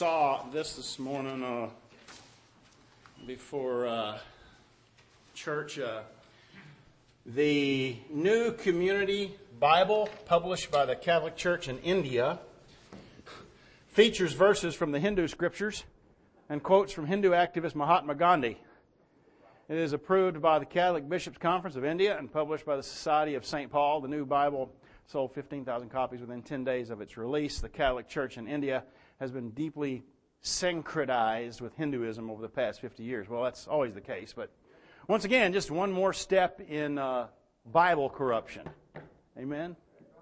saw this morning before church. The New Community Bible, published by the Catholic Church in India, features verses from the Hindu scriptures and quotes from Hindu activist Mahatma Gandhi. It is approved by the Catholic Bishops' Conference of India and published by the Society of St. Paul. The new Bible sold 15,000 copies within 10 days of its release. The Catholic Church in India has been deeply syncretized with Hinduism over the past 50 years. Well, that's always the case, but once again, just one more step in Bible corruption. Amen?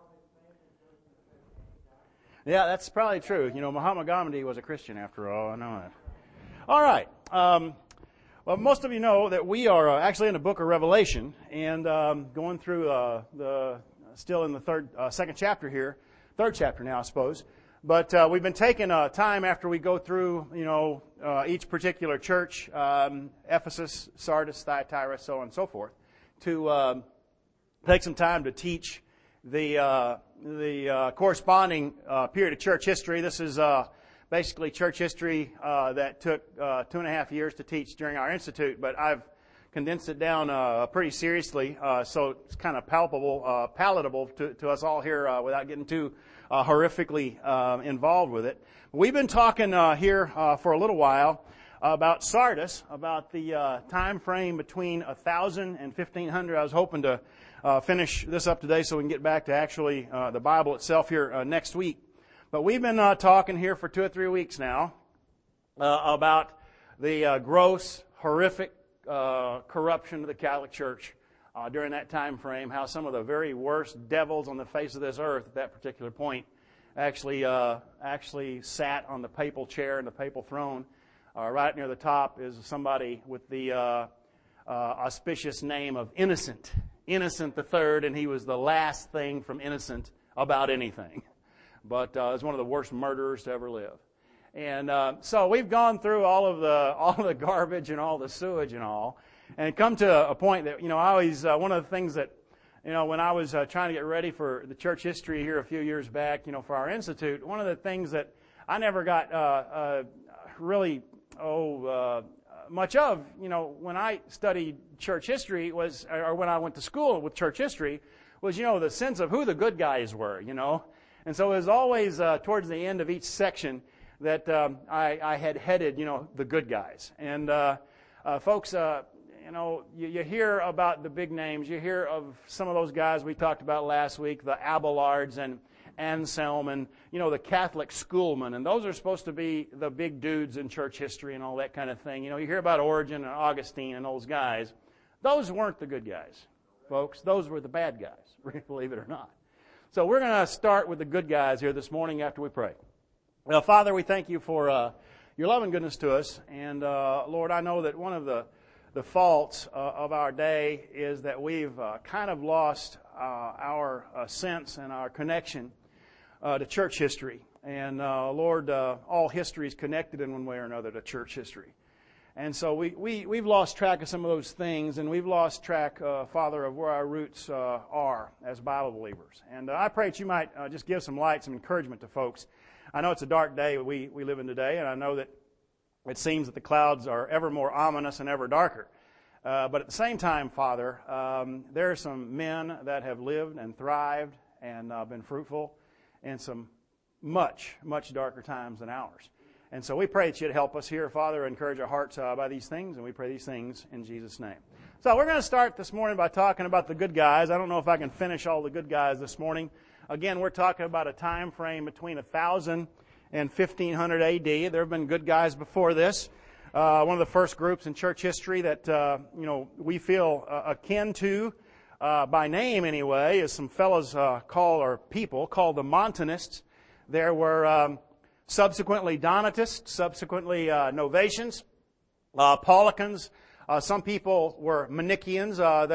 Yeah, that's probably true. You know, Mahatma Gandhi was a Christian after all. I know that. All right. Well, most of you know that we are actually in the book of Revelation and going through still in the second chapter here, third chapter now, I suppose. But we've been taking time after we go through, each particular church, Ephesus, Sardis, Thyatira, so on and so forth, to take some time to teach the corresponding period of church history. This is basically church history that took 2.5 years to teach during our institute, but I've condensed it down pretty seriously, so it's kind of palatable to us all here without getting too horrifically involved with it. We've been talking here for a little while about Sardis, about the time frame between 1000 and 1500. I was hoping to finish this up today so we can get back to actually the Bible itself here next week. But we've been talking here for 2 or 3 weeks now about the gross, horrific corruption of the Catholic Church during that time frame, how some of the very worst devils on the face of this earth at that particular point actually sat on the papal chair and the papal throne. Right near the top is somebody with the auspicious name of Innocent III, and he was the last thing from Innocent about anything. But was one of the worst murderers to ever live. And so we've gone through all of the garbage and all the sewage and all, and come to a point that I always one of the things that when I was trying to get ready for the church history here a few years back, for our institute, one of the things that I never got really much of, when I studied church history was, or when I went to school with church history, was the sense of who the good guys were, and so it was always towards the end of each section that I had headed, the good guys. And folks, you hear about the big names. You hear of some of those guys we talked about last week, the Abelards and Anselm and, the Catholic schoolmen. And those are supposed to be the big dudes in church history and all that kind of thing. You hear about Origen and Augustine and those guys. Those weren't the good guys, folks. Those were the bad guys, believe it or not. So we're going to start with the good guys here this morning after we pray. Well, Father, we thank you for your love and goodness to us. And, Lord, I know that one of the faults of our day is that we've kind of lost our sense and our connection to church history. And, Lord, all history is connected in one way or another to church history. And so we've lost track of some of those things, and we've lost track, Father, of where our roots are as Bible believers. And I pray that you might just give some light, some encouragement to folks. I know it's a dark day we live in today, and I know that it seems that the clouds are ever more ominous and ever darker. But at the same time, Father, there are some men that have lived and thrived and been fruitful in some much, much darker times than ours. And so we pray that you'd help us here, Father, encourage our hearts by these things, and we pray these things in Jesus' name. So we're going to start this morning by talking about the good guys. I don't know if I can finish all the good guys this morning. Again, we're talking about a time frame between 1000 and 1500 A.D. There have been good guys before this. One of the first groups in church history that we feel akin to, by name anyway, is some fellows people called the Montanists. There were subsequently Donatists, subsequently Novatians, Paulicians. Some people were Manichaeans.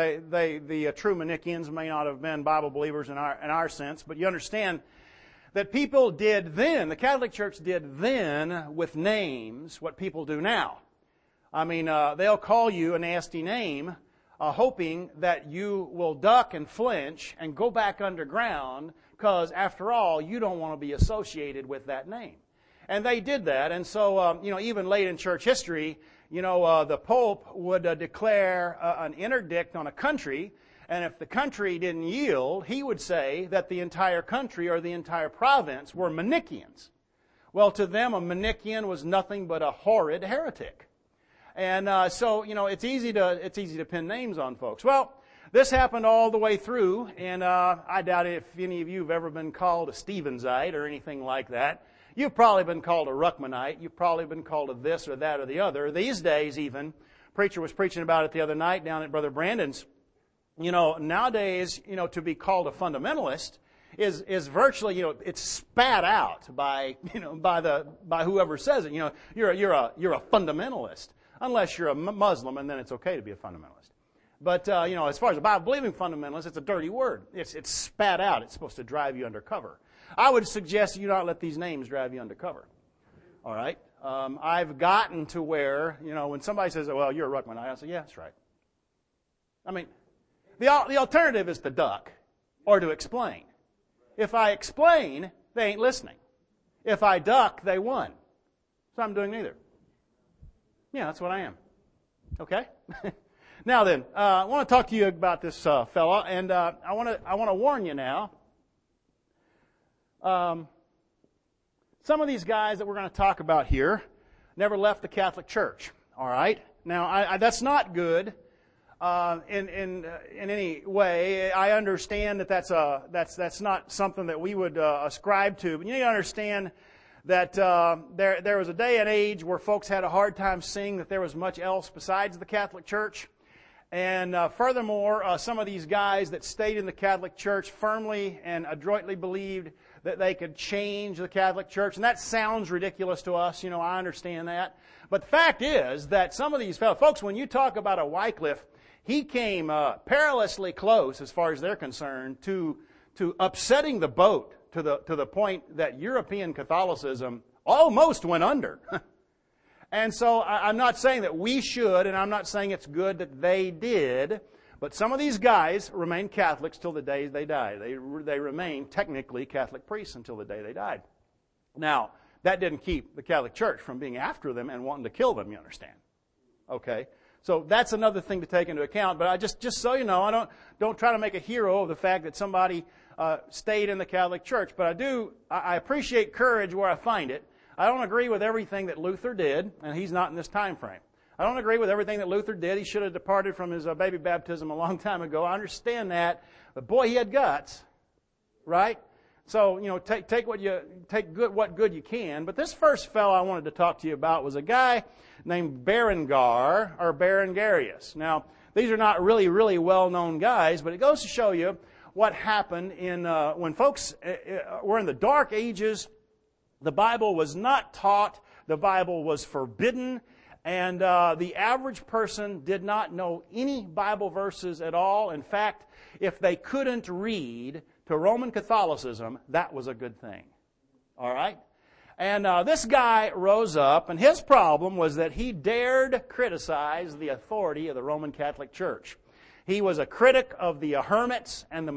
The true Manichaeans may not have been Bible believers in our sense, but you understand that people did then, the Catholic Church did then with names what people do now. I mean, they'll call you a nasty name, hoping that you will duck and flinch and go back underground because, after all, you don't want to be associated with that name. And they did that. And so, even late in church history, the Pope would declare an interdict on a country. And if the country didn't yield, he would say that the entire country or the entire province were Manichaeans. Well, to them, a Manichaean was nothing but a horrid heretic. And so, it's easy to pin names on folks. Well, this happened all the way through, and I doubt if any of you have ever been called a Stevensite or anything like that. You've probably been called a Ruckmanite. You've probably been called a this or that or the other. These days, even, preacher was preaching about it the other night down at Brother Brandon's. Nowadays, to be called a fundamentalist is virtually, it's spat out by whoever says it. You're a fundamentalist, unless you're a Muslim, and then it's okay to be a fundamentalist. But as far as a Bible-believing fundamentalist, it's a dirty word. It's spat out. It's supposed to drive you undercover. I would suggest you not let these names drive you undercover. All right. I've gotten to where when somebody says, "Well, you're a Ruckmanite," I say, "Yeah, that's right." I mean, the alternative is to duck or to explain. If I explain, they ain't listening. If I duck, they won. So I'm doing neither. Yeah, that's what I am. Okay? Now then, I want to talk to you about this fella, and I want to warn you now. Some of these guys that we're going to talk about here never left the Catholic Church. All right? Now, that's not good. In any way, I understand that that's not something that we would ascribe to. But you need to understand that there was a day and age where folks had a hard time seeing that there was much else besides the Catholic Church. And furthermore, some of these guys that stayed in the Catholic Church firmly and adroitly believed that they could change the Catholic Church. And that sounds ridiculous to us. I understand that. But the fact is that some of these folks, when you talk about a Wycliffe, he came perilously close, as far as they're concerned, to upsetting the boat to the point that European Catholicism almost went under. And so I'm not saying that we should, and I'm not saying it's good that they did, but some of these guys remained Catholics till the day they died. They remained technically Catholic priests until the day they died. Now, that didn't keep the Catholic Church from being after them and wanting to kill them, you understand? Okay? So that's another thing to take into account. But I just so you know, I don't try to make a hero of the fact that somebody stayed in the Catholic Church. But I appreciate courage where I find it. I don't agree with everything that Luther did, and he's not in this time frame. I don't agree with everything that Luther did. He should have departed from his baby baptism a long time ago. I understand that, but boy, he had guts, right? So take what good you can. But this first fellow I wanted to talk to you about was a guy named Berengar or Berengarius. Now, these are not really, really well-known guys, but it goes to show you what happened when folks were in the Dark Ages. The Bible was not taught. The Bible was forbidden. And the average person did not know any Bible verses at all. In fact, if they couldn't read to Roman Catholicism, that was a good thing. All right? And this guy rose up, and his problem was that he dared criticize the authority of the Roman Catholic Church. He was a critic of the hermits and the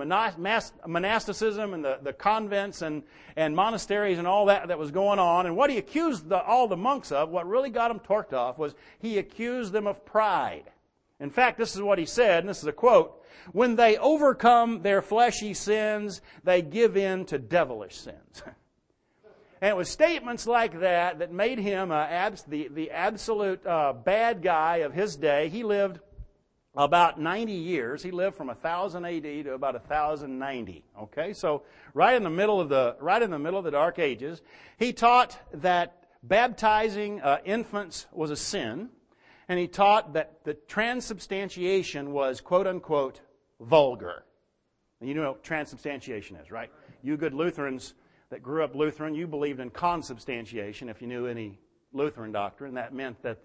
monasticism and the convents and monasteries and all that was going on. And what he accused all the monks of, what really got them torqued off, was he accused them of pride. In fact, this is what he said, and this is a quote, "When they overcome their fleshy sins, they give in to devilish sins." And it was statements like that made him the absolute bad guy of his day. He lived about 90 years. He lived from 1000 AD to about 1090. Okay, so right in the middle of the Dark Ages, he taught that baptizing infants was a sin, and he taught that the transubstantiation was quote unquote vulgar. And you know what transubstantiation is, right? You good Lutherans that grew up Lutheran, you believed in consubstantiation. If you knew any Lutheran doctrine, that meant that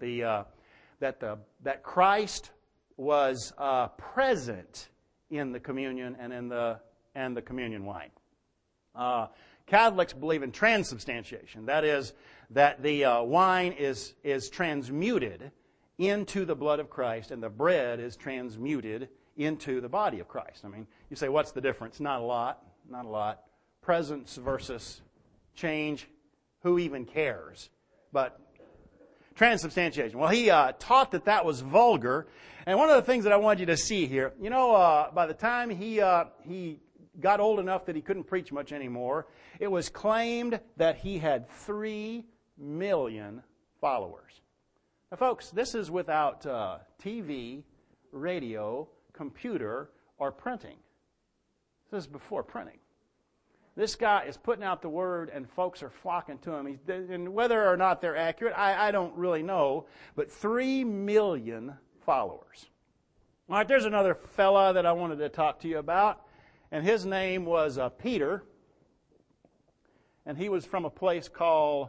that Christ was present in the communion and the communion wine. Catholics believe in transubstantiation. That is, that the wine is transmuted into the blood of Christ, and the bread is transmuted into the body of Christ. I mean, you say, what's the difference? Not a lot. Presence versus change. who even cares? But transubstantiation. Well, he taught that was vulgar. And one of the things that I wanted you to see here, by the time he got old enough that he couldn't preach much anymore, it was claimed that he had 3 million followers. Now, folks, this is without TV, radio, computer, or printing. This is before printing. This guy is putting out the word, and folks are flocking to him. And whether or not they're accurate, I don't really know. But 3 million followers. All right, there's another fella that I wanted to talk to you about. And his name was Peter. And he was from a place called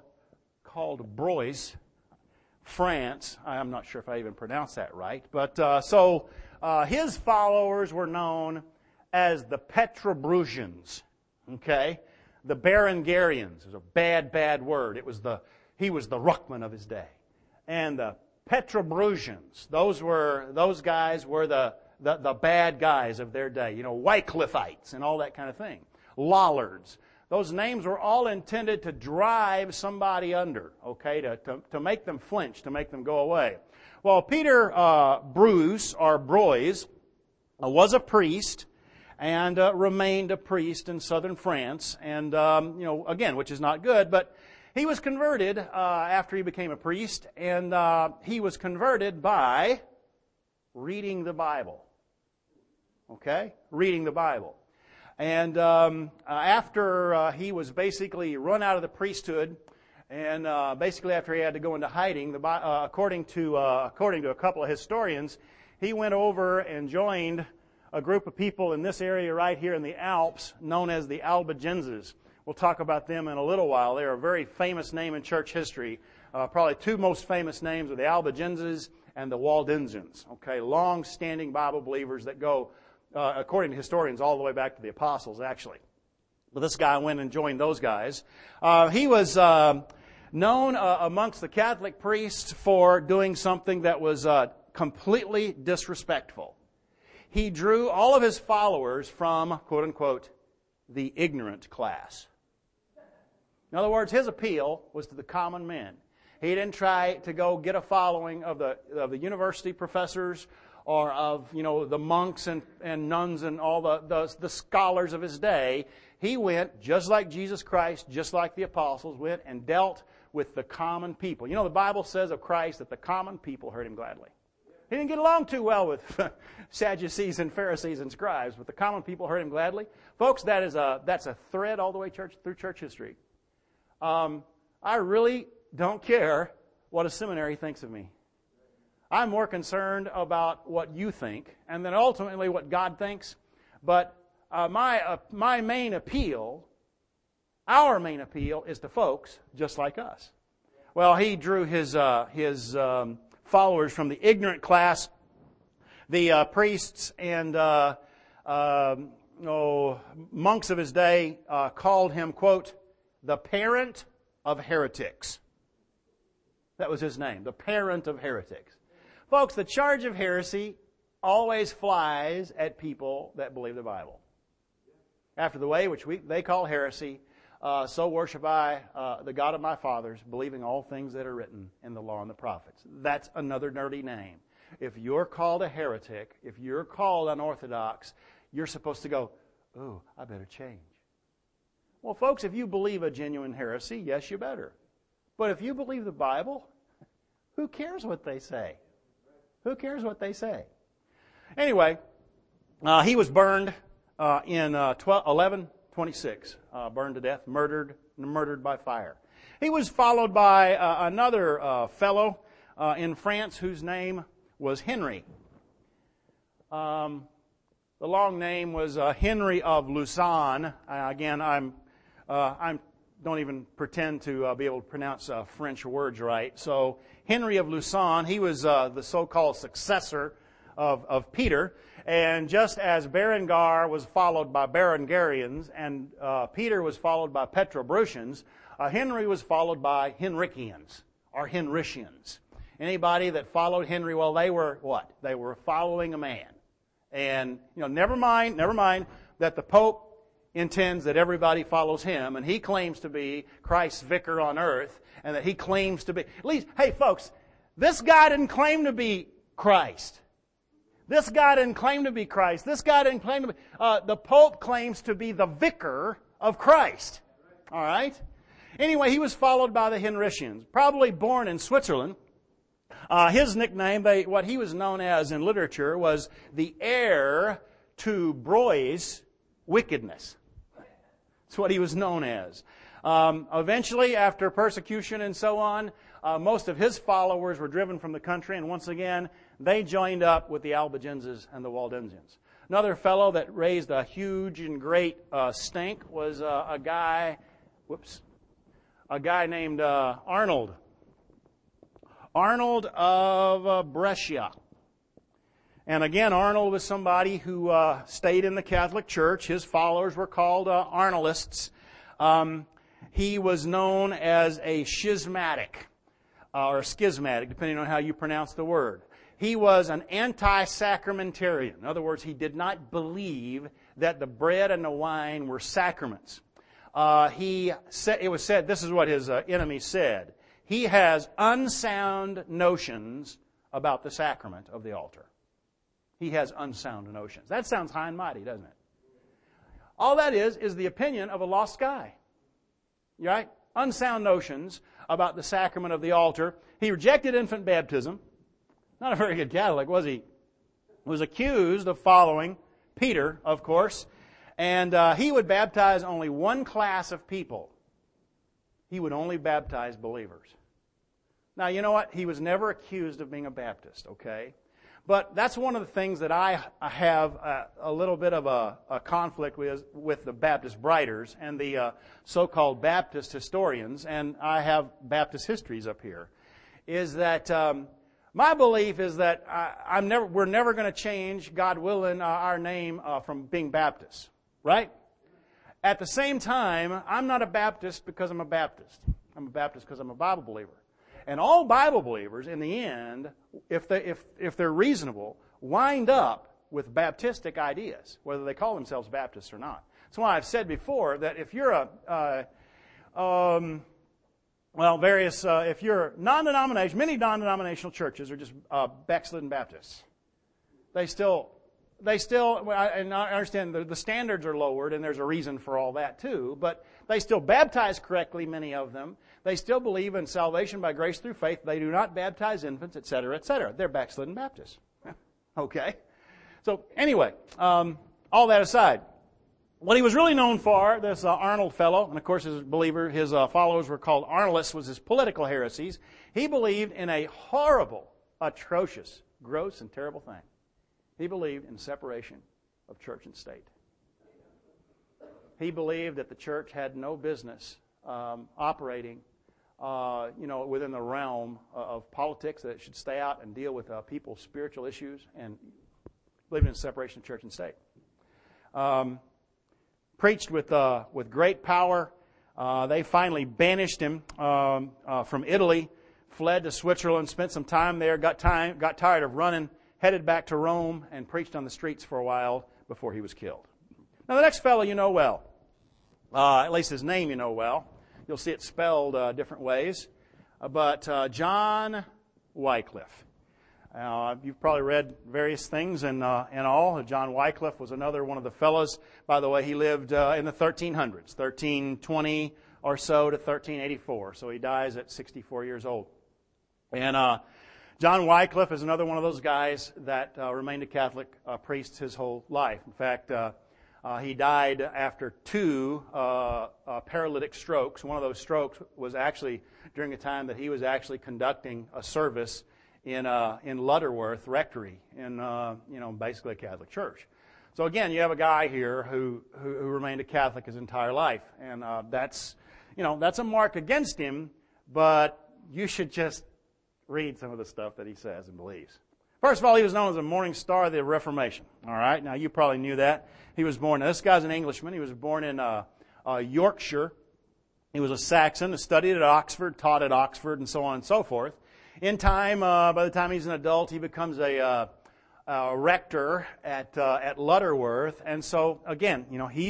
Blois, France. I'm not sure if I even pronounced that right. But his followers were known as the Petrobrusians. Okay? The Berengarians is a bad word. He was the Ruckman of his day. And the Petrobrusians, those guys were the bad guys of their day. Wycliffites and all that kind of thing. Lollards. Those names were all intended to drive somebody under, okay, to make them flinch, to make them go away. Well, Peter Bruce, or Blois, was a priest and remained a priest in southern France. And, again, which is not good, but he was converted after he became a priest, and he was converted by reading the Bible. Okay? Reading the Bible. And after he was basically run out of the priesthood, and basically after he had to go into hiding, according to a couple of historians, he went over and joined a group of people in this area right here in the Alps known as the Albigenses. We'll talk about them in a little while. They're a very famous name in church history. Probably 2 most famous names are the Albigenses and the Waldensians. Okay, long-standing Bible believers that go, according to historians, all the way back to the apostles, actually. But this guy went and joined those guys. He was known amongst the Catholic priests for doing something that was completely disrespectful. He drew all of his followers from, quote-unquote, the ignorant class. In other words, his appeal was to the common men. He didn't try to go get a following of the university professors or of, the monks and nuns and all the scholars of his day. He went, just like Jesus Christ, just like the apostles went, and dealt with the common people. The Bible says of Christ that the common people heard him gladly. He didn't get along too well with Sadducees and Pharisees and scribes, but the common people heard him gladly. Folks, that's a thread all the way through church history. I really don't care what a seminary thinks of me. I'm more concerned about what you think, and then ultimately what God thinks. But my main appeal, our main appeal, is to folks just like us. Well, he drew his followers from the ignorant class. The priests and monks of his day called him, quote, the parent of heretics. That was his name, the parent of heretics. Folks, the charge of heresy always flies at people that believe the Bible. After the way which they call heresy, so worship I the God of my fathers, believing all things that are written in the law and the prophets. That's another nerdy name. If you're called a heretic, if you're called unorthodox, you're supposed to go, oh, I better change. Well, folks, if you believe a genuine heresy, yes, you better. But if you believe the Bible, who cares what they say? Who cares what they say? Anyway, he was burned in 1126, burned to death, murdered by fire. He was followed by another fellow in France whose name was Henry. The long name was Henry of Lausanne. Again, I don't even pretend to be able to pronounce French words right. So Henry of Lausanne, he was the so-called successor of Peter. And just as Berengar was followed by Berengarians and Peter was followed by Petrobrusians, Henry was followed by Henricians or Henricians. Anybody that followed Henry, well, they were what? They were following a man. And, never mind that the Pope intends that everybody follows him, and he claims to be Christ's vicar on earth, and that he claims to be, at least, hey folks, this guy didn't claim to be Christ. This guy didn't claim to be Christ. This guy didn't claim to be, the Pope claims to be the vicar of Christ. All right? Anyway, he was followed by the Henricians, probably born in Switzerland. His nickname, what he was known as in literature, was the heir to Broy's wickedness. That's what he was known as. Eventually, after persecution and so on, most of his followers were driven from the country, and once again, they joined up with the Albigenses and the Waldensians. Another fellow that raised a huge and great stink was a guy named Arnold. Arnold of Brescia. And again, Arnold was somebody who stayed in the Catholic Church. His followers were called Arnoldists. He was known as a schismatic, or schismatic, depending on how you pronounce the word. He was an anti-sacramentarian. In other words, he did not believe that the bread and the wine were sacraments. It was said, this is what his enemies said, he has unsound notions about the sacrament of the altar. He has unsound notions. That sounds high and mighty, doesn't it? All that is the opinion of a lost guy. Right? Unsound notions about the sacrament of the altar. He rejected infant baptism. Not a very good Catholic, was he? Was accused of following Peter, of course. And he would baptize only one class of people. He would only baptize believers. Now, you know what? He was never accused of being a Baptist, okay? But that's one of the things that I have a little bit of a conflict with the Baptist writers and the so-called Baptist historians, and I have Baptist histories up here, is that my belief is that we're never going to change, God willing, our name from being Baptists, right? At the same time, I'm not a Baptist because I'm a Baptist. I'm a Baptist because I'm a Bible believer. And all Bible believers, in the end, if they're reasonable, wind up with Baptistic ideas, whether they call themselves Baptists or not. That's why I've said before that if you're if you're non-denominational, many non-denominational churches are just backslidden Baptists. They still, and I understand the standards are lowered, and there's a reason for all that too, but they still baptize correctly, many of them. They still believe in salvation by grace through faith. They do not baptize infants, etc., etc. They're backslidden Baptists. Okay? So, anyway, all that aside, what he was really known for, this Arnold fellow, and of course his followers were called Arnoldists, was his political heresies. He believed in a horrible, atrocious, gross, and terrible thing. He believed in separation of church and state. He believed that the church had no business operating, within the realm of politics, that it should stay out and deal with people's spiritual issues, and believed in separation of church and state. Preached with great power. They finally banished him from Italy, fled to Switzerland, spent some time there, got tired of running, headed back to Rome, and preached on the streets for a while before he was killed. Now, the next fellow you know well. At least his name you know well. You'll see it spelled different ways. But John Wycliffe. You've probably read various things and all. John Wycliffe was another one of the fellows. By the way, he lived in the 1300s, 1320 or so to 1384. So he dies at 64 years old. And John Wycliffe is another one of those guys that remained a Catholic priest his whole life. In fact, he died after two paralytic strokes. One of those strokes was actually during a time that he was actually conducting a service in Lutterworth Rectory, in basically a Catholic church. So again, you have a guy here who remained a Catholic his entire life, and that's a mark against him. But you should just read some of the stuff that he says and believes. First of all, he was known as the Morning Star of the Reformation. All right, now you probably knew that. He was born. Now, this guy's an Englishman. He was born in Yorkshire. He was a Saxon. Studied at Oxford, taught at Oxford, and so on and so forth. In time, by the time he's an adult, he becomes a rector at Lutterworth, and so again, he's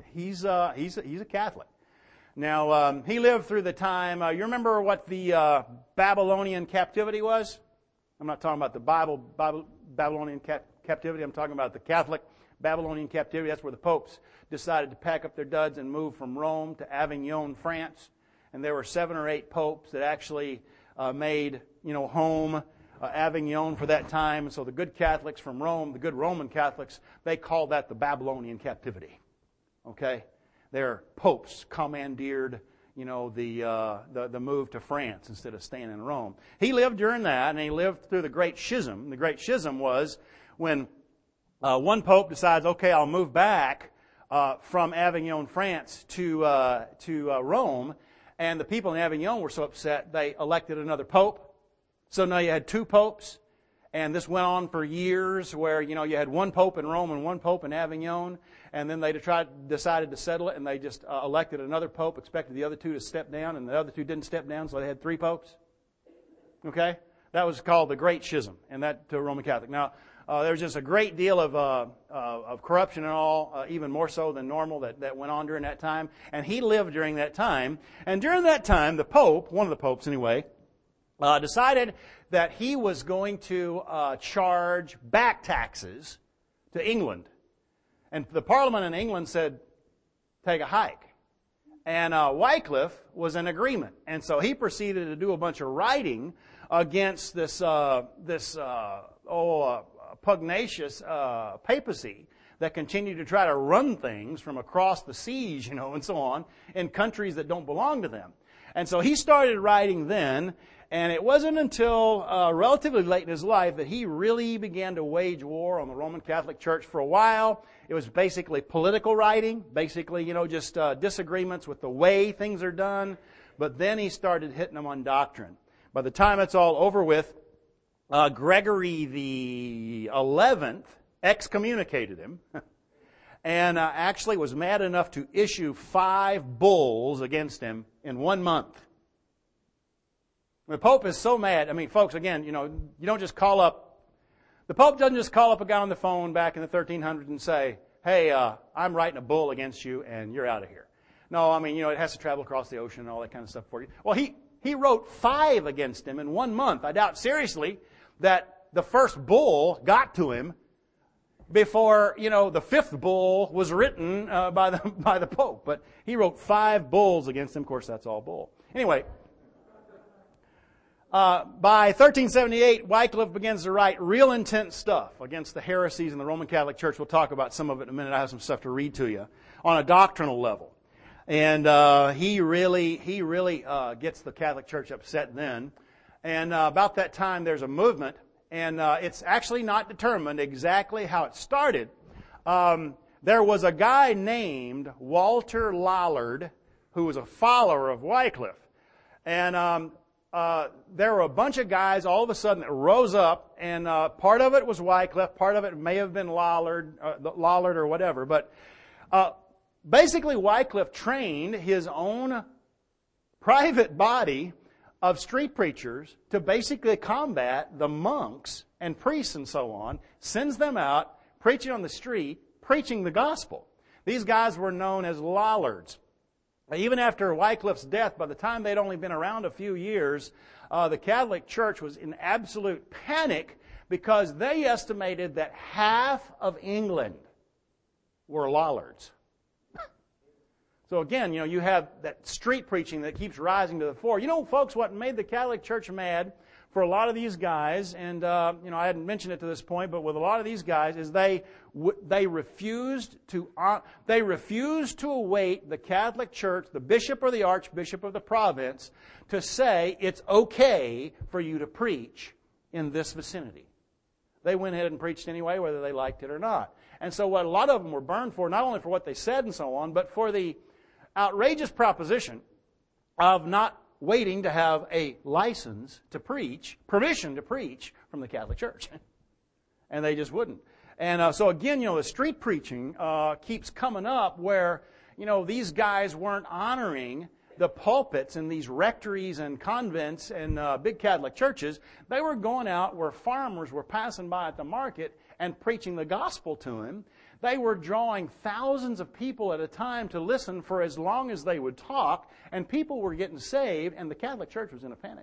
he's a Catholic. Now, he lived through the time, you remember what the Babylonian captivity was? I'm not talking about the Babylonian captivity. I'm talking about the Catholic Babylonian captivity. That's where the popes decided to pack up their duds and move from Rome to Avignon, France. And there were 7 or 8 popes that actually made, home Avignon for that time. And so the good Catholics from Rome, the good Roman Catholics, they called that the Babylonian captivity. Okay? Their popes commandeered, the move to France instead of staying in Rome. He lived during that, and he lived through the Great Schism. The Great Schism was when one pope decides, okay, I'll move back from Avignon, France to Rome, and the people in Avignon were so upset they elected another pope. So now you had 2 popes, and this went on for years where, you had one pope in Rome and one pope in Avignon, and then they decided to settle it, and they just elected another pope, expected the other 2 to step down, and the other 2 didn't step down, so they had 3 popes. Okay? That was called the Great Schism, and that to Roman Catholic. Now, there was just a great deal of corruption and all, even more so than normal, that went on during that time. And he lived during that time. And during that time, the Pope, one of the popes anyway, decided that he was going to charge back taxes to England. And the Parliament in England said, take a hike. And Wycliffe was in agreement. And so he proceeded to do a bunch of writing against this pugnacious papacy that continue to try to run things from across the seas, and so on, in countries that don't belong to them. And so he started writing then, and it wasn't until relatively late in his life that he really began to wage war on the Roman Catholic Church. For a while, it was basically political writing, basically, just disagreements with the way things are done. But then he started hitting them on doctrine. By the time it's all over with, Gregory the 11th excommunicated him and actually was mad enough to issue 5 bulls against him in 1 month. The Pope is so mad. I mean, folks, again, you don't just call up, the Pope doesn't just call up a guy on the phone back in the 1300s and say, hey, I'm writing a bull against you and you're out of here. No, I mean, it has to travel across the ocean and all that kind of stuff for you. Well, he wrote 5 against him in 1 month. I doubt seriously that the first bull got to him before, the 5th bull was written by the Pope. But he wrote 5 bulls against him. Of course, that's all bull. Anyway, by 1378, Wycliffe begins to write real intense stuff against the heresies in the Roman Catholic Church. We'll talk about some of it in a minute. I have some stuff to read to you on a doctrinal level. And he really gets the Catholic Church upset then. And about that time, there's a movement, and it's actually not determined exactly how it started. There was a guy named Walter Lollard who was a follower of Wycliffe. And there were a bunch of guys all of a sudden that rose up, and part of it was Wycliffe, part of it may have been Lollard or whatever. But basically, Wycliffe trained his own private body of street preachers to basically combat the monks and priests and so on, sends them out preaching on the street, preaching the gospel. These guys were known as Lollards. Even after Wycliffe's death, by the time they'd only been around a few years, the Catholic Church was in absolute panic because they estimated that half of England were Lollards. So again, you have that street preaching that keeps rising to the fore. Folks, what made the Catholic Church mad for a lot of these guys, and I hadn't mentioned it to this point, but with a lot of these guys, is they refused to await the Catholic Church, the bishop or the archbishop of the province, to say it's okay for you to preach in this vicinity. They went ahead and preached anyway, whether they liked it or not. And so what a lot of them were burned for, not only for what they said and so on, but for the outrageous proposition of not waiting to have a license to preach, permission to preach from the Catholic Church. And they just wouldn't. And so again, the street preaching keeps coming up where, these guys weren't honoring the pulpits in these rectories and convents and big Catholic churches. They were going out where farmers were passing by at the market and preaching the gospel to him. They were drawing thousands of people at a time to listen for as long as they would talk, and people were getting saved, and the Catholic Church was in a panic.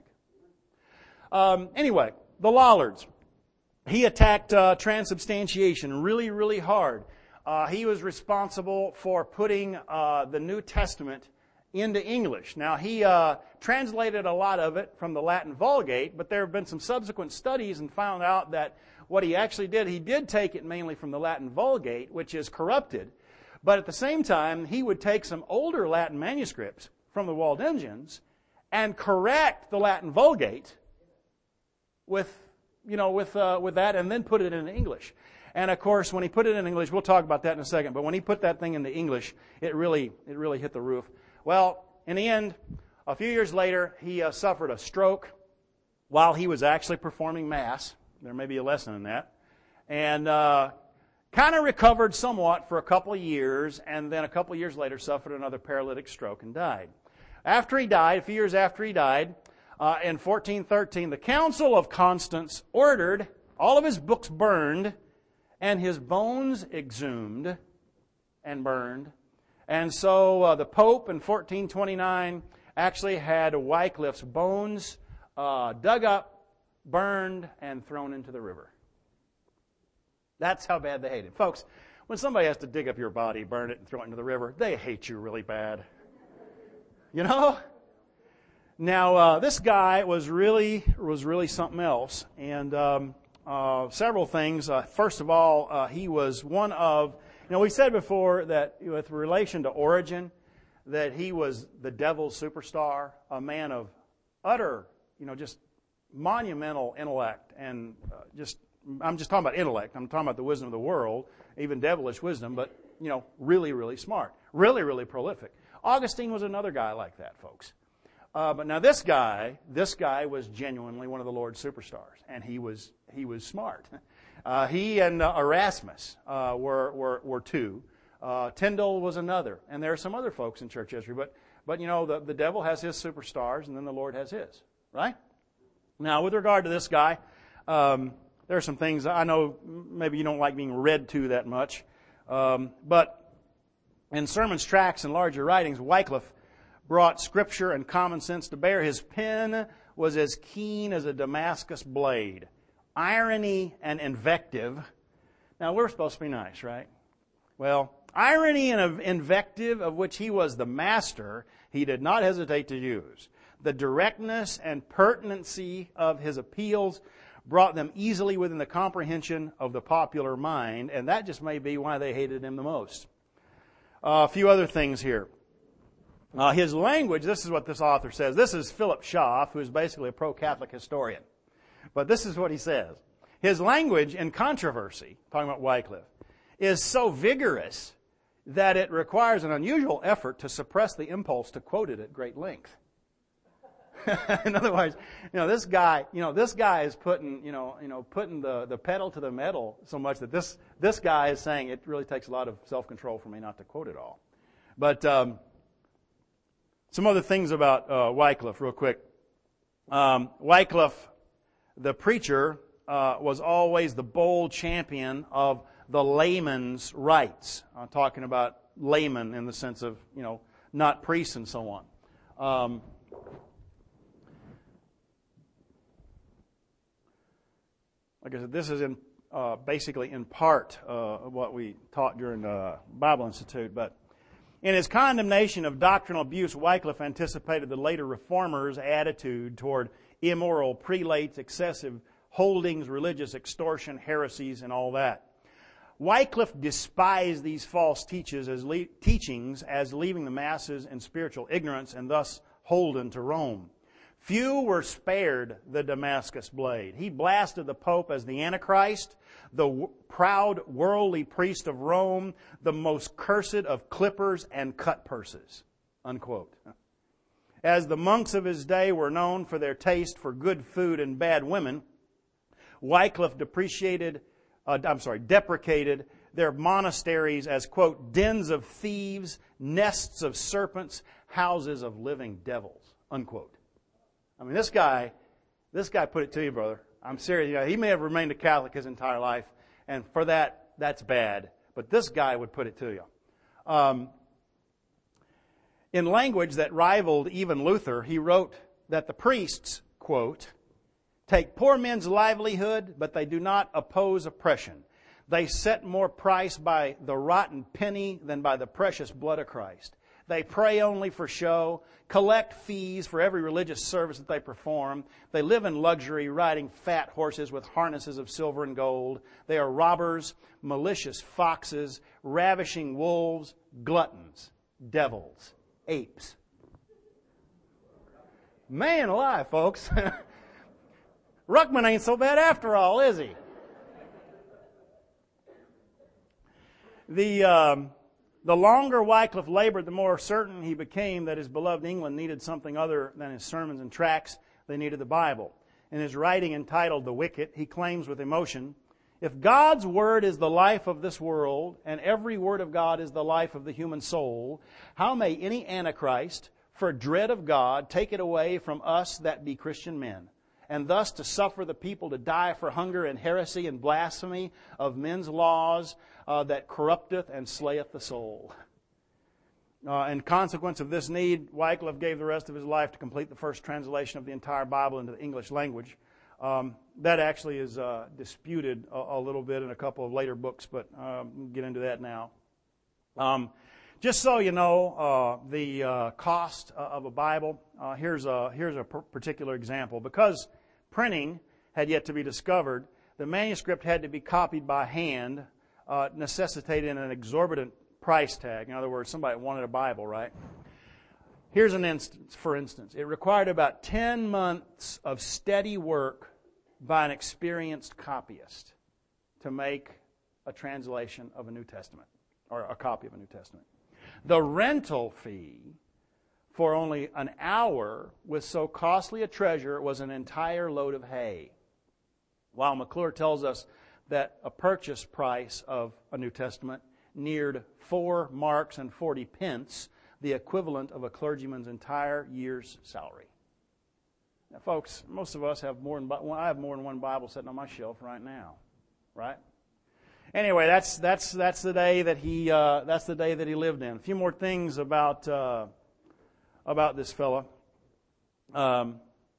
Anyway, the Lollards. He attacked transubstantiation really, really hard. He was responsible for putting the New Testament into English. Now, he translated a lot of it from the Latin Vulgate, but there have been some subsequent studies and found out that what he actually did, he did take it mainly from the Latin Vulgate, which is corrupted, but at the same time, he would take some older Latin manuscripts from the Waldensians and correct the Latin Vulgate with that, and then put it in English. And of course, when he put it in English, we'll talk about that in a second, but when he put that thing into English, it really hit the roof. Well, in the end, a few years later, he suffered a stroke while he was actually performing Mass. There may be a lesson in that. And kind of recovered somewhat for a couple of years, and then a couple of years later suffered another paralytic stroke and died. After he died, a few years after he died, in 1413, the Council of Constance ordered all of his books burned and his bones exhumed and burned. And so the Pope in 1429 actually had Wycliffe's bones dug up, burned, and thrown into the river. That's how bad they hated. Folks, when somebody has to dig up your body, burn it, and throw it into the river, they hate you really bad. You know? Now, this guy was really something else. And several things. First of all, he was one of, we said before that with relation to Origen, that he was the devil's superstar, a man of utter, just monumental intellect, and I'm just talking about intellect. I'm talking about the wisdom of the world, even devilish wisdom, but, really, really smart, really, really prolific. Augustine was another guy like that, folks. But now this guy was genuinely one of the Lord's superstars, and he was smart. He and Erasmus were two. Tyndale was another, and there are some other folks in church history. But the devil has his superstars, and then the Lord has his, right? Now, with regard to this guy, there are some things I know maybe you don't like being read to that much, but in sermons, tracts, and larger writings, Wycliffe brought Scripture and common sense to bear. His pen was as keen as a Damascus blade. Irony and invective. Now, we're supposed to be nice, right? Well, irony and invective, of which he was the master, he did not hesitate to use. The directness and pertinency of his appeals brought them easily within the comprehension of the popular mind, and that just may be why they hated him the most. A few other things here. His language, this is what this author says. This is Philip Schaff, who is basically a pro-Catholic historian. But this is what he says. His language in controversy, talking about Wycliffe, is so vigorous that it requires an unusual effort to suppress the impulse to quote it at great length. In other words, this guy is putting the pedal to the metal so much that this guy is saying it really takes a lot of self-control for me not to quote it all. But some other things about Wycliffe, real quick. Wycliffe, the preacher, was always the bold champion of the layman's rights. I'm talking about laymen in the sense of, not priests and so on. Like I said, this is basically in part what we taught during the Bible Institute, but in his condemnation of doctrinal abuse, Wycliffe anticipated the later reformers' attitude toward immoral prelates, excessive holdings, religious extortion, heresies, and all that. Wycliffe despised these false teachings as leaving the masses in spiritual ignorance and thus holden to Rome. Few were spared the Damascus blade. He blasted the Pope as the Antichrist, the proud worldly priest of Rome, the most cursed of clippers and cut purses, unquote. As the monks of his day were known for their taste for good food and bad women, Wycliffe deprecated their monasteries as, quote, dens of thieves, nests of serpents, houses of living devils, unquote. I mean, this guy put it to you, brother. I'm serious. He may have remained a Catholic his entire life, and for that, that's bad. but this guy would put it to you. In language that rivaled even Luther, he wrote that the priests, quote, take poor men's livelihood, but they do not oppose oppression. They set more price by the rotten penny than by the precious blood of Christ. They pray only for show, collect fees for every religious service that they perform. They live in luxury, riding fat horses with harnesses of silver and gold. They are robbers, malicious foxes, ravishing wolves, gluttons, devils, apes. Man alive, folks. Ruckman ain't so bad after all, is he? The longer Wycliffe labored, the more certain he became that his beloved England needed something other than his sermons and tracts. They needed the Bible. In his writing entitled The Wicket, he claims with emotion, if God's Word is the life of this world, and every word of God is the life of the human soul, how may any Antichrist, for dread of God, take it away from us that be Christian men, and thus to suffer the people to die for hunger and heresy and blasphemy of men's laws that corrupteth and slayeth the soul. In consequence of this need, Wycliffe gave the rest of his life to complete the first translation of the entire Bible into the English language. That actually is disputed a little bit in a couple of later books, but we'll get into that now. Just so you know the cost of a Bible, here's a particular example. Because printing had yet to be discovered, the manuscript had to be copied by hand, necessitating an exorbitant price tag. In other words, somebody wanted a Bible, right? Here's an instance, for instance. It required about 10 months of steady work by an experienced copyist to make a translation of a New Testament, or a copy of a New Testament. The rental fee for only an hour with so costly a treasure was an entire load of hay. While McClure tells us that a purchase price of a New Testament neared 4 marks and 40 pence, the equivalent of a clergyman's entire year's salary. Now, folks, most of us have I have more than one Bible sitting on my shelf right now, right? Anyway, that's the day that he lived in. A few more things about this fella, and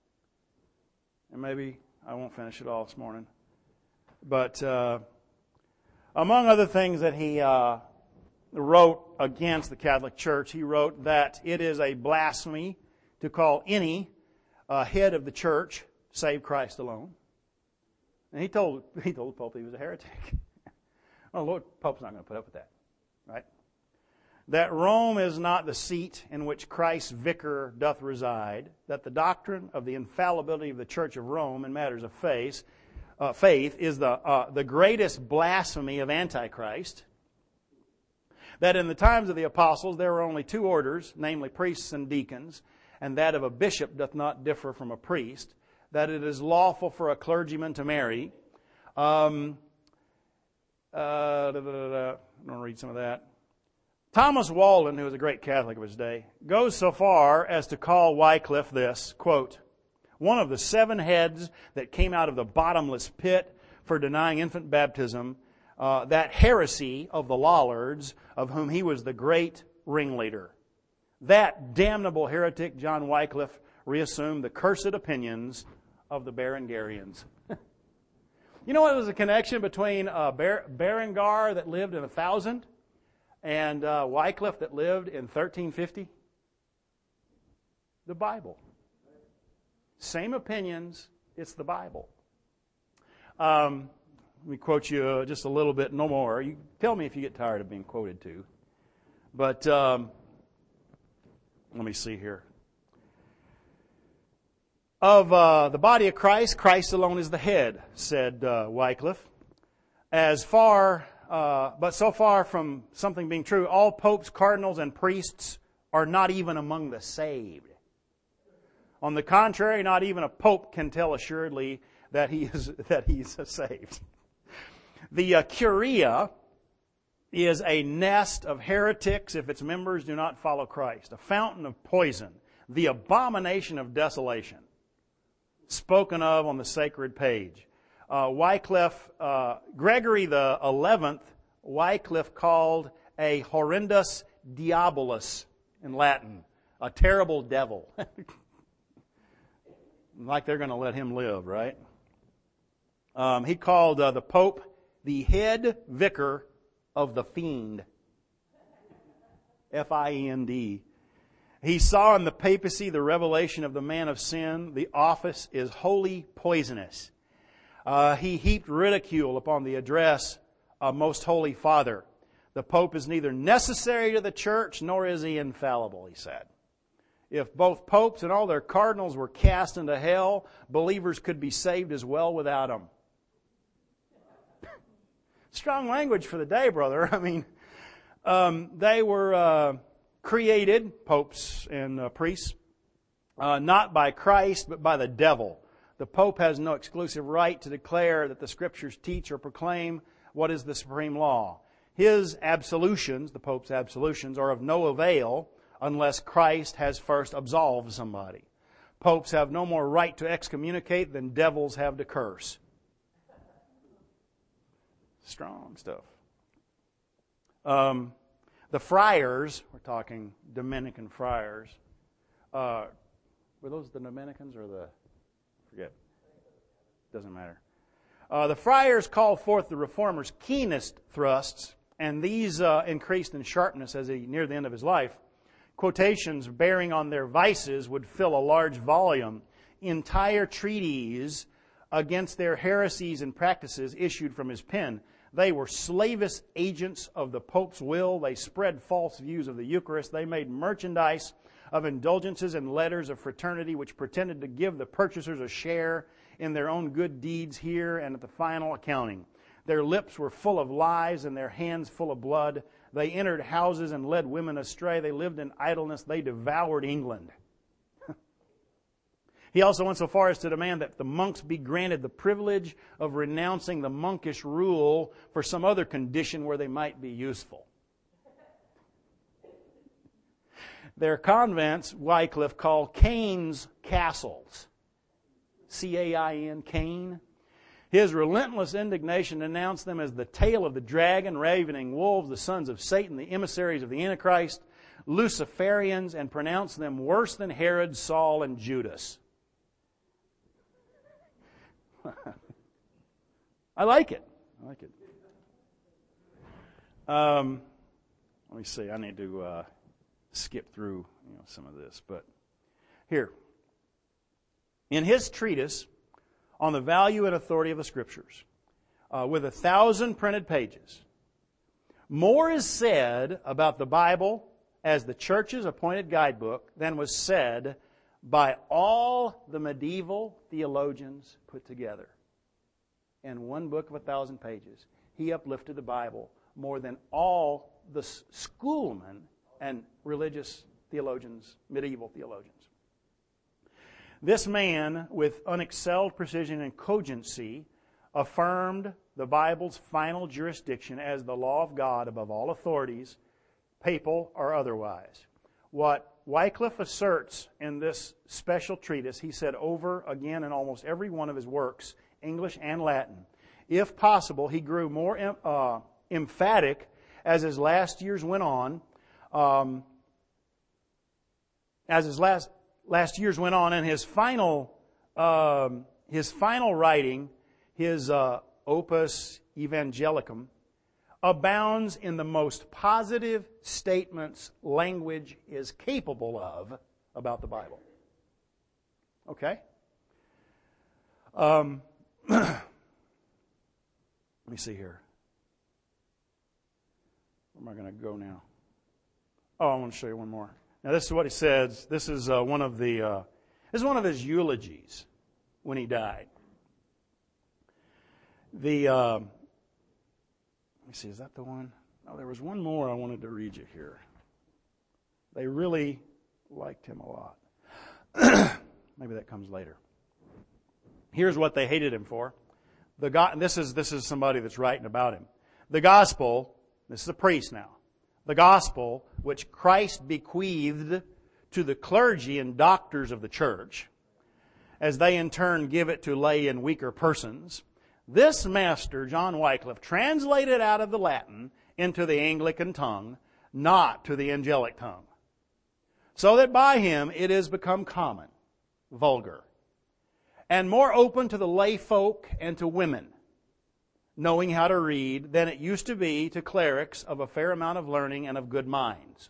maybe I won't finish it all this morning. But among other things that he wrote against the Catholic Church, he wrote that it is a blasphemy to call any head of the church save Christ alone. And he told the Pope he was a heretic. Well, the Lord Pope's not going to put up with that, right? That Rome is not the seat in which Christ's vicar doth reside, that the doctrine of the infallibility of the Church of Rome in matters of faith is the greatest blasphemy of Antichrist, that in the times of the apostles there were only 2 orders, namely priests and deacons, and that of a bishop doth not differ from a priest, that it is lawful for a clergyman to marry. I'm going to read some of that. Thomas Walden, who was a great Catholic of his day, goes so far as to call Wycliffe this, quote, one of the 7 heads that came out of the bottomless pit for denying infant baptism, that heresy of the Lollards, of whom he was the great ringleader. That damnable heretic, John Wycliffe, reassumed the cursed opinions of the Berengarians. You know what was the connection between Berengar that lived in 1000 and Wycliffe that lived in 1350? The Bible. Same opinions, it's the Bible. Let me quote you just a little bit, no more. You tell me if you get tired of being quoted to. But let me see here. Of the body of Christ, Christ alone is the head, said Wycliffe. But so far from something being true, all popes, cardinals, and priests are not even among the saved. On the contrary, not even a pope can tell assuredly that he's saved. The Curia is a nest of heretics if its members do not follow Christ, a fountain of poison, the abomination of desolation, spoken of on the sacred page. Wycliffe, Gregory the 11th Wycliffe called a horrendus diabolus in Latin, a terrible devil. Like they're going to let him live, right? He called the Pope the head vicar of the fiend. F-I-E-N-D. He saw in the papacy the revelation of the man of sin. The office is wholly poisonous. He heaped ridicule upon the address of Most Holy Father. The Pope is neither necessary to the church nor is he infallible, he said. If both popes and all their cardinals were cast into hell, believers could be saved as well without them. Strong language for the day, brother. I mean, they were created, popes and priests, not by Christ, but by the devil. The Pope has no exclusive right to declare that the Scriptures teach or proclaim what is the supreme law. His absolutions, the Pope's absolutions, are of no avail unless Christ has first absolved somebody. Popes have no more right to excommunicate than devils have to curse. Strong stuff. The friars, we're talking Dominican friars. Were those the Dominicans or the... Forget. Doesn't matter. The friars called forth the Reformer's keenest thrusts, and these increased in sharpness as he neared the end of his life. Quotations bearing on their vices would fill a large volume. Entire treatises against their heresies and practices issued from his pen. They were slavish agents of the Pope's will. They spread false views of the Eucharist. They made merchandise of indulgences and letters of fraternity which pretended to give the purchasers a share in their own good deeds here and at the final accounting. Their lips were full of lies and their hands full of blood. They entered houses and led women astray. They lived in idleness. They devoured England. He also went so far as to demand that the monks be granted the privilege of renouncing the monkish rule for some other condition where they might be useful. Their convents, Wycliffe called Cain's castles. C-A-I-N, Cain. His relentless indignation denounced them as the tail of the dragon, ravening wolves, the sons of Satan, the emissaries of the Antichrist, Luciferians, and pronounced them worse than Herod, Saul, and Judas. I like it. Let me see. I need to skip through some of this. But here. In his treatise on the value and authority of the Scriptures, with 1,000 printed pages, more is said about the Bible as the Church's appointed guidebook than was said by all the medieval theologians put together. In one book of 1,000 pages, he uplifted the Bible more than all the schoolmen and religious theologians, medieval theologians. This man, with unexcelled precision and cogency, affirmed the Bible's final jurisdiction as the law of God above all authorities, papal or otherwise. What Wycliffe asserts in this special treatise, he said over again in almost every one of his works, English and Latin. If possible, he grew more emphatic as his last years went on. Last years went on, and his final writing, his Opus Evangelicum, abounds in the most positive statements language is capable of about the Bible. Okay? Let me see here. Where am I going to go now? Oh, I want to show you one more. Now, this is what he says. This is one of his eulogies when he died. Let me see, is that the one? No, there was one more I wanted to read you here. They really liked him a lot. Maybe that comes later. Here's what they hated him for. This is somebody that's writing about him. The gospel, this is a priest now. The gospel which Christ bequeathed to the clergy and doctors of the church, as they in turn give it to lay and weaker persons, This master, John Wycliffe, translated out of the Latin into the Anglican tongue, not to the angelic tongue, so that by him it has become common, vulgar, and more open to the lay folk and to women, knowing how to read, than it used to be to clerics of a fair amount of learning and of good minds.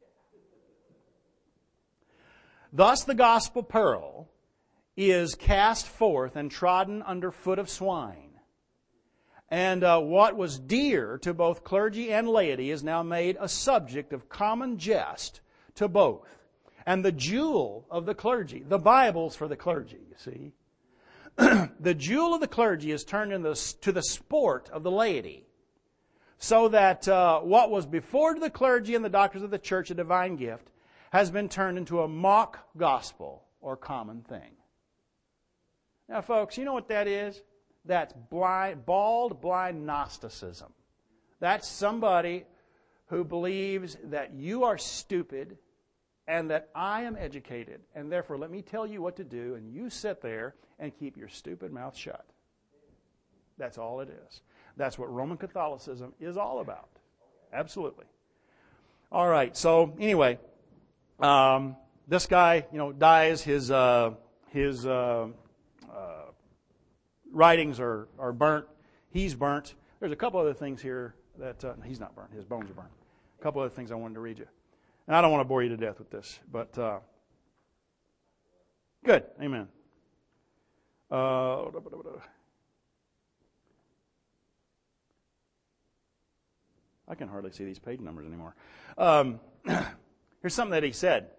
Thus the gospel pearl is cast forth and trodden under foot of swine. And what was dear to both clergy and laity is now made a subject of common jest to both. And the jewel of the clergy, the Bible's for the clergy, you see. The jewel of the clergy is turned to the sport of the laity. So that what was before to the clergy and the doctors of the church a divine gift has been turned into a mock gospel or common thing. Now, folks, you know what that is? That's bald, blind Gnosticism. That's somebody who believes that you are stupid and that I am educated, and therefore let me tell you what to do, and you sit there and keep your stupid mouth shut. That's all it is. That's what Roman Catholicism is all about. Absolutely. All right, so anyway, this guy, dies. His writings are burnt. He's burnt. There's a couple other things here that he's not burnt. His bones are burnt. A couple other things I wanted to read you. And I don't want to bore you to death with this, but good. Amen. I can hardly see these page numbers anymore. Here's something that he said.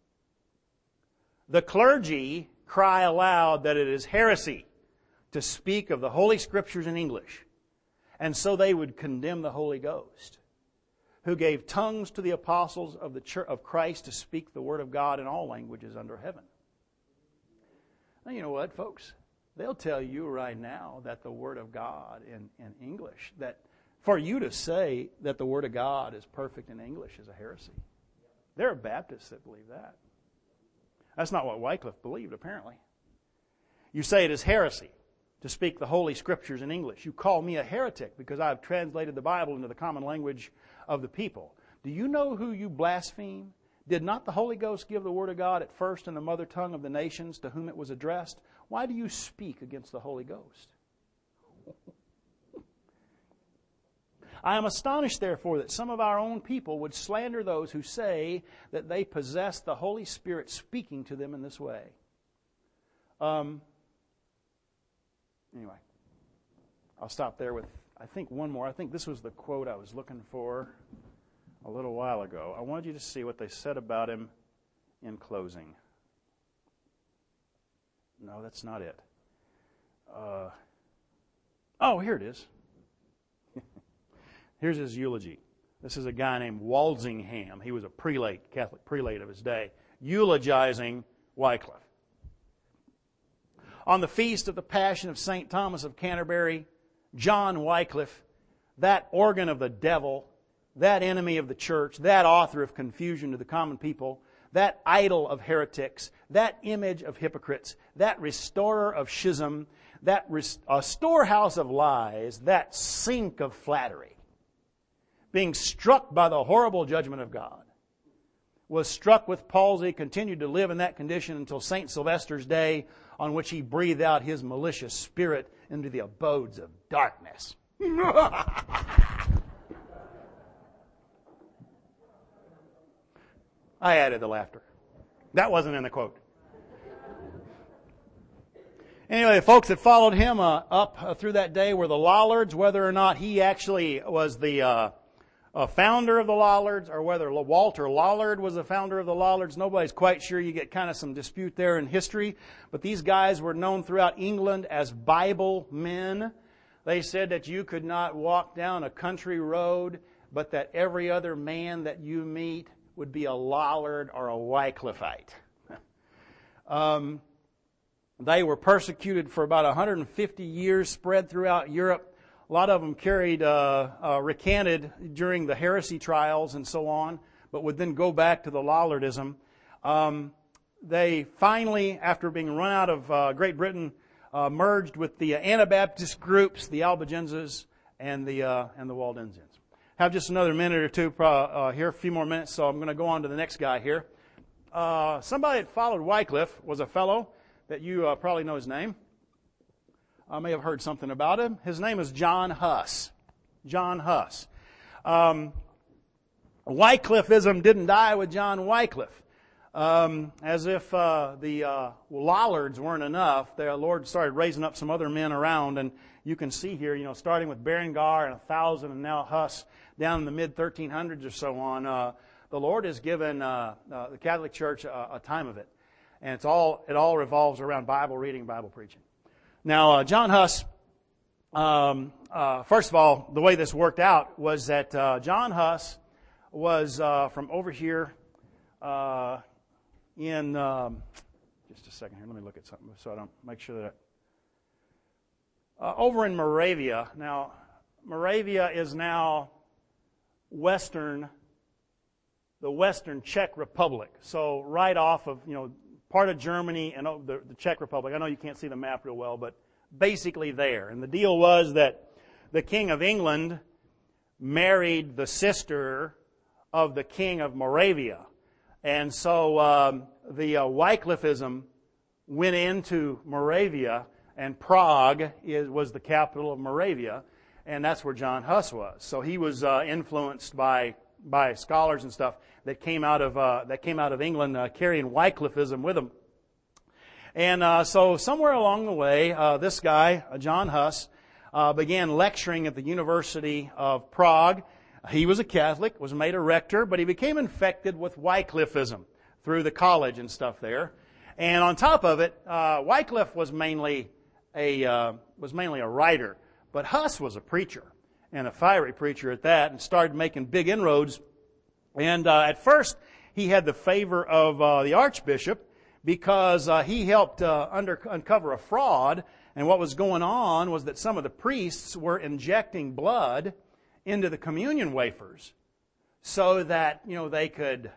The clergy cry aloud that it is heresy to speak of the Holy Scriptures in English, and so they would condemn the Holy Ghost, who gave tongues to the apostles of the Church of Christ to speak the Word of God in all languages under heaven. Now, you know what, folks? They'll tell you right now that the Word of God in English, that for you to say that the Word of God is perfect in English is a heresy. There are Baptists that believe that. That's not what Wycliffe believed, apparently. You say it is heresy to speak the Holy Scriptures in English. You call me a heretic because I have translated the Bible into the common language of the people. Do you know who you blaspheme? Did not the Holy Ghost give the Word of God at first in the mother tongue of the nations to whom it was addressed? Why do you speak against the Holy Ghost? I am astonished, therefore, that some of our own people would slander those who say that they possess the Holy Spirit speaking to them in this way. Anyway, I'll stop there with, I think, one more. I think this was the quote I was looking for a little while ago. I wanted you to see what they said about him in closing. No, that's not it. Here it is. Here's his eulogy. This is a guy named Walsingham. He was a prelate, Catholic prelate of his day, eulogizing Wycliffe. On the feast of the Passion of St. Thomas of Canterbury, John Wycliffe, that organ of the devil, that enemy of the church, that author of confusion to the common people, that idol of heretics, that image of hypocrites, that restorer of schism, that storehouse of lies, that sink of flattery, being struck by the horrible judgment of God, was struck with palsy, continued to live in that condition until St. Sylvester's day, on which he breathed out his malicious spirit into the abodes of darkness. I added the laughter. That wasn't in the quote. Anyway, the folks that followed him up through that day were the Lollards. Whether or not he actually was the founder of the Lollards, or whether Walter Lollard was the founder of the Lollards, nobody's quite sure. You get kind of some dispute there in history. But these guys were known throughout England as Bible men. They said that you could not walk down a country road, but that every other man that you meet would be a Lollard or a Wycliffite. They were persecuted for about 150 years, spread throughout Europe. A lot of them recanted during the heresy trials and so on, but would then go back to the Lollardism. They finally, after being run out of Great Britain, merged with the Anabaptist groups, the Albigenses, and the Waldensians. Have just another minute or two here, a few more minutes, so I'm going to go on to the next guy here. Somebody that followed Wycliffe was a fellow that you probably know his name. I may have heard something about him. His name is John Huss. John Huss. Wycliffism didn't die with John Wycliffe. As if the Lollards weren't enough, the Lord started raising up some other men around, and you can see here, starting with Berengar and 1,000, and now Huss down in the mid-1300s or so on. The Lord has given the Catholic Church a time of it, and it all revolves around Bible reading, Bible preaching. Now, John Huss. First of all, the way this worked out was that John Huss was from over here in just a second here. Let me look at something so I don't make sure that over in Moravia. Now, Moravia is now the Western Czech Republic. So right off of part of Germany and the Czech Republic. I know you can't see the map real well, but basically there. And the deal was that the King of England married the sister of the King of Moravia. And so the Wycliffism went into Moravia, and Prague was the capital of Moravia, and that's where John Huss was. So he was influenced by scholars and stuff that came out of England, carrying Wycliffism with them. And so somewhere along the way, this guy, John Huss, began lecturing at the University of Prague. He was a Catholic, was made a rector, but he became infected with Wycliffism through the college and stuff there. And on top of it, Wycliffe was mainly a writer, but Huss was a preacher, and a fiery preacher at that, and started making big inroads. And at first, he had the favor of the Archbishop, because he helped uncover a fraud, and what was going on was that some of the priests were injecting blood into the communion wafers so that they could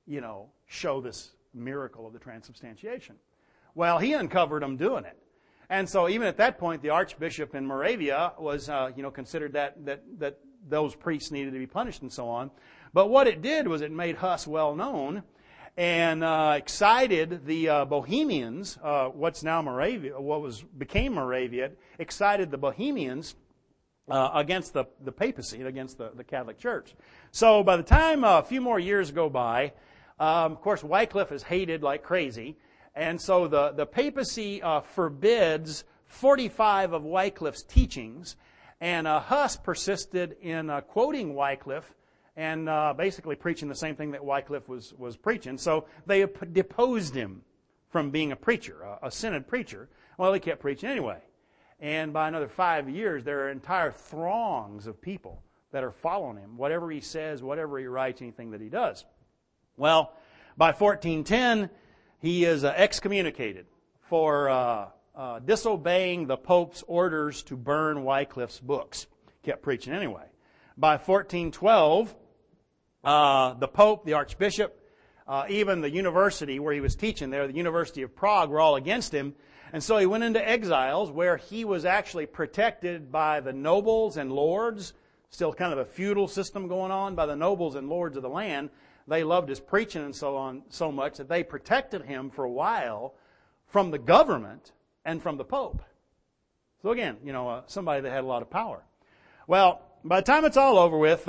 show this miracle of the transubstantiation. Well, he uncovered them doing it, and so even at that point, the Archbishop in Moravia was considered that those priests needed to be punished and so on. But what it did was it made Huss well known, and excited the Bohemians, what's now Moravia, became Moravia, excited the Bohemians against the papacy, against the Catholic Church. So by the time a few more years go by, of course Wycliffe is hated like crazy, and so the papacy forbids 45 of Wycliffe's teachings, and Huss persisted in quoting Wycliffe and basically preaching the same thing that Wycliffe was preaching. So they deposed him from being a preacher, a synod preacher. Well, he kept preaching anyway. And by another 5 years, there are entire throngs of people that are following him, whatever he says, whatever he writes, anything that he does. Well, by 1410, he is excommunicated for disobeying the Pope's orders to burn Wycliffe's books. Kept preaching anyway. By 1412, the Pope, the Archbishop, even the university where he was teaching there, the University of Prague, were all against him. And so he went into exiles where he was actually protected by the nobles and lords. Still kind of a feudal system going on by the nobles and lords of the land. They loved his preaching and so on so much that they protected him for a while from the government and from the Pope. So again, somebody that had a lot of power. Well, by the time it's all over with,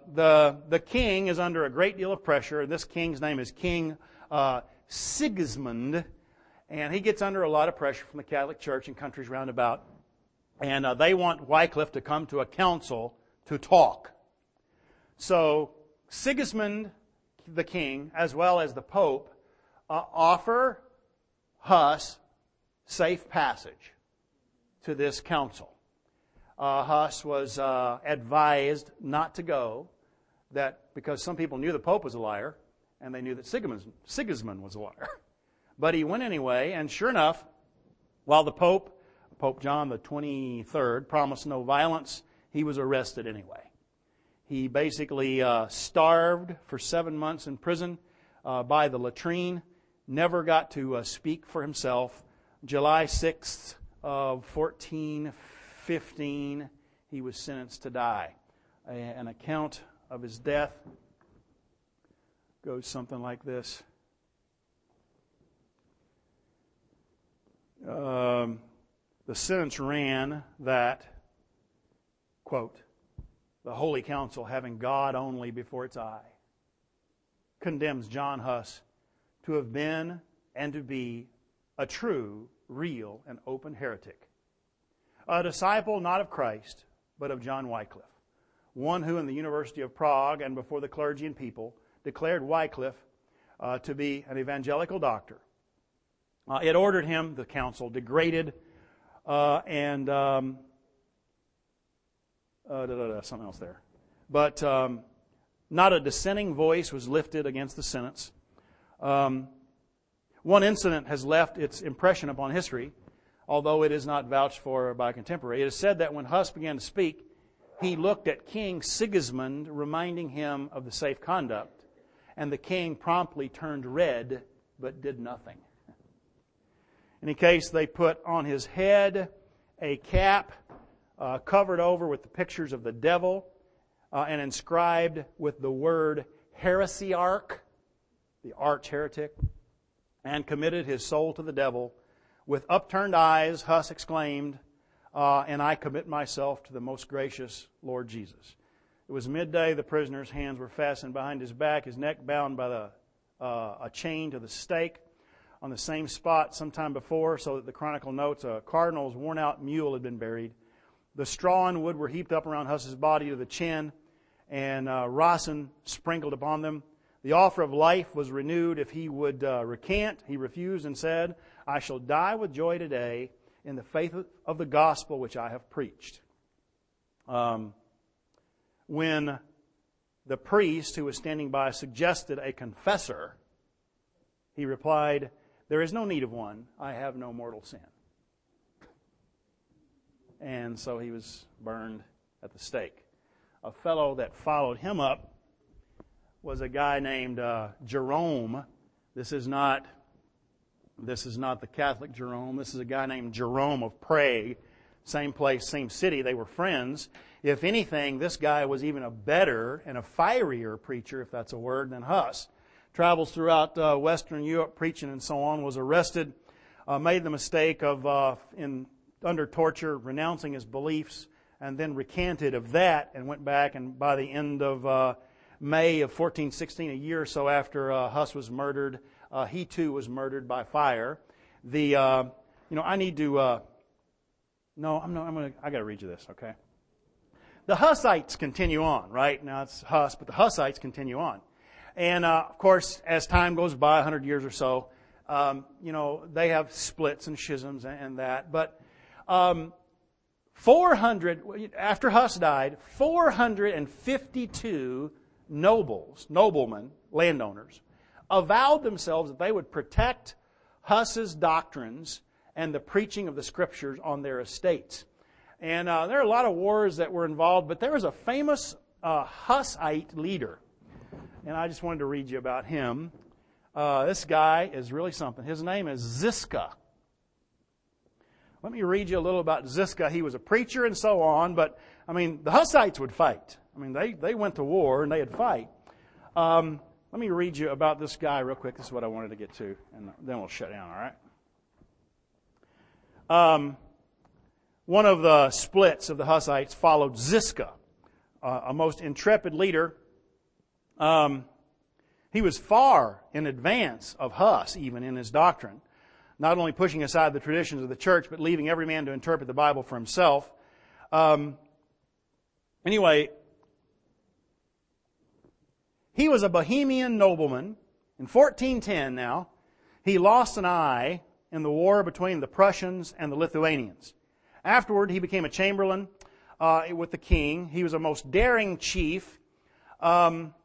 the king is under a great deal of pressure. And this king's name is King Sigismund. And he gets under a lot of pressure from the Catholic Church and countries round about. And they want Wycliffe to come to a council to talk. So Sigismund, the king, as well as the Pope, offer Huss safe passage to this council. Huss was advised not to go, because some people knew the Pope was a liar, and they knew that Sigismund was a liar. But he went anyway, and sure enough, while the Pope John the 23rd, promised no violence, he was arrested anyway. He basically starved for 7 months in prison by the latrine, never got to speak for himself. July 6th of 1415, he was sentenced to die. An account of his death goes something like this. The sentence ran that, quote, "The Holy Council, having God only before its eye, condemns John Huss to have been and to be a true, real, and open heretic, a disciple not of Christ, but of John Wycliffe, one who in the University of Prague and before the clergy and people declared Wycliffe to be an evangelical doctor. It ordered him, the council, degraded and something else there. But not a dissenting voice was lifted against the sentence. One incident has left its impression upon history, although it is not vouched for by a contemporary. It is said that when Huss began to speak, he looked at King Sigismund, reminding him of the safe conduct, and the king promptly turned red, but did nothing. In any case, they put on his head a cap covered over with the pictures of the devil and inscribed with the word heresiarch, the arch heretic, and committed his soul to the devil. With upturned eyes, Huss exclaimed, "And I commit myself to the most gracious Lord Jesus." It was midday. The prisoner's hands were fastened behind his back, his neck bound by a chain to the stake on the same spot sometime before, so that the Chronicle notes a cardinal's worn-out mule had been buried. The straw and wood were heaped up around Huss's body to the chin, and rosin sprinkled upon them. The offer of life was renewed if he would recant. He refused and said, "I shall die with joy today in the faith of the gospel which I have preached." When the priest who was standing by suggested a confessor, he replied, "There is no need of one. I have no mortal sin." And so he was burned at the stake. A fellow that followed him up was a guy named Jerome. This is not the Catholic Jerome. This is a guy named Jerome of Prague. Same place, same city. They were friends. If anything, this guy was even a better and a fierier preacher, if that's a word, than Huss. Travels throughout Western Europe preaching and so on. Was arrested. Made the mistake of, under torture, renouncing his beliefs, and then recanted of that and went back. And by the end of May of 1416, a year or so after Huss was murdered, he too was murdered by fire. I got to read you this, okay? The Hussites continue on, right? Now it's Huss, but the Hussites continue on. And, of course, as time goes by, 100 years or so, they have splits and schisms and that. But after Huss died, 452 noblemen, landowners, avowed themselves that they would protect Huss's doctrines and the preaching of the Scriptures on their estates. And there are a lot of wars that were involved, but there was a famous Hussite leader. And I just wanted to read you about him. This guy is really something. His name is Ziska. Let me read you a little about Ziska. He was a preacher and so on, but, the Hussites would fight. They went to war and they'd fight. Let me read you about this guy real quick. This is what I wanted to get to, and then we'll shut down, all right? One of the splits of the Hussites followed Ziska, a most intrepid leader. He was far in advance of Huss, even in his doctrine, not only pushing aside the traditions of the church, but leaving every man to interpret the Bible for himself. Anyway, he was a Bohemian nobleman. In 1410 now, he lost an eye in the war between the Prussians and the Lithuanians. Afterward, he became a chamberlain with the king. He was a most daring chief. In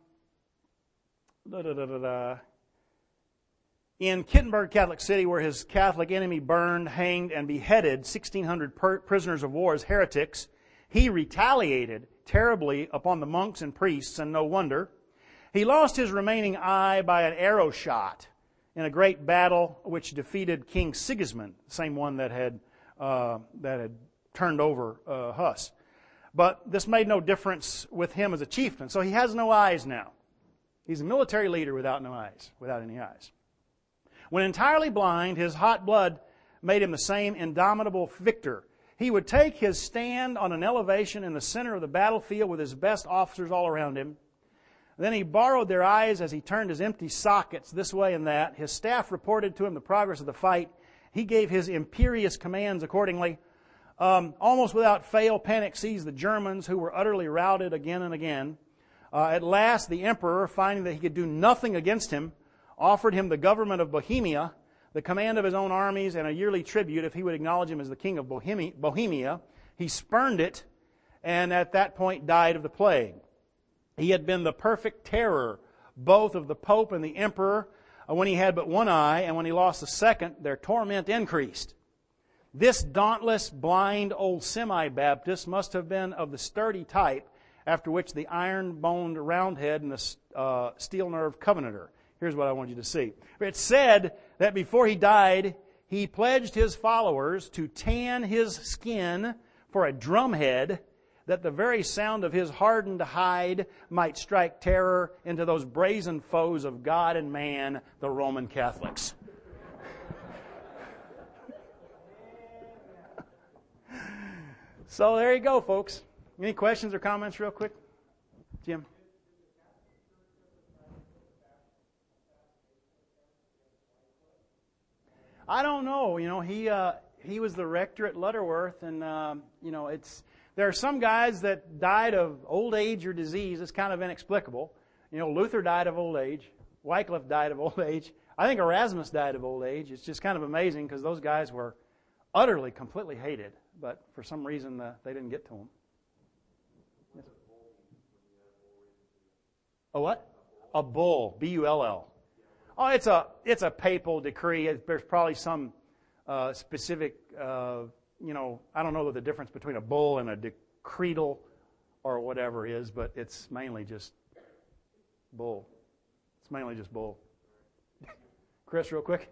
Kittenberg, Catholic City, where his Catholic enemy burned, hanged, and beheaded 1,600 prisoners of war as heretics, he retaliated terribly upon the monks and priests, and no wonder. He lost his remaining eye by an arrow shot in a great battle which defeated King Sigismund, the same one that had that had turned over Huss. But this made no difference with him as a chieftain. So he has no eyes now. He's a military leader without no eyes, without any eyes. When entirely blind, his hot blood made him the same indomitable victor. He would take his stand on an elevation in the center of the battlefield with his best officers all around him. Then he borrowed their eyes as he turned his empty sockets this way and that. His staff reported to him the progress of the fight. He gave his imperious commands accordingly. Almost without fail, panic seized the Germans, who were utterly routed again and again. At last, the emperor, finding that he could do nothing against him, offered him the government of Bohemia, the command of his own armies, and a yearly tribute if he would acknowledge him as the king of Bohemia. He spurned it, and at that point died of the plague. He had been the perfect terror, both of the Pope and the Emperor, when he had but one eye, and when he lost the second, their torment increased. This dauntless, blind old semi-Baptist must have been of the sturdy type, after which the iron-boned Roundhead and the steel-nerved Covenanter. Here's what I want you to see. It said that before he died, he pledged his followers to tan his skin for a drumhead, that the very sound of his hardened hide might strike terror into those brazen foes of God and man, the Roman Catholics. So there you go, folks. Any questions or comments real quick? Jim? I don't know. He was the rector at Lutterworth, and there are some guys that died of old age or disease. It's kind of inexplicable. Luther died of old age. Wycliffe died of old age. I think Erasmus died of old age. It's just kind of amazing because those guys were utterly, completely hated, but for some reason they didn't get to them. Yes. A what? A bull. B-U-L-L. Oh, it's a papal decree. There's probably some specific, I don't know the difference between a bull and a decretal or whatever is, but it's mainly just bull. It's mainly just bull. Chris, real quick.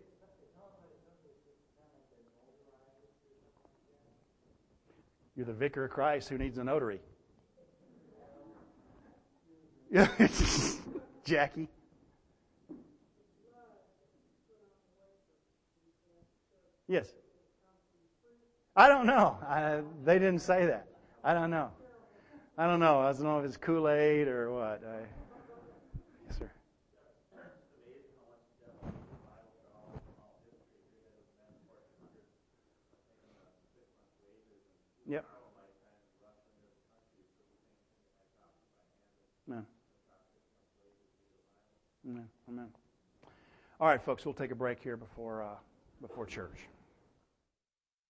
You're the vicar of Christ who needs a notary. Jackie. Yes. I don't know. They didn't say that. I don't know. I don't know if it's Kool-Aid or what. Yes, sir. Yep. Amen. Amen. Amen. All right, folks, we'll take a break here before church.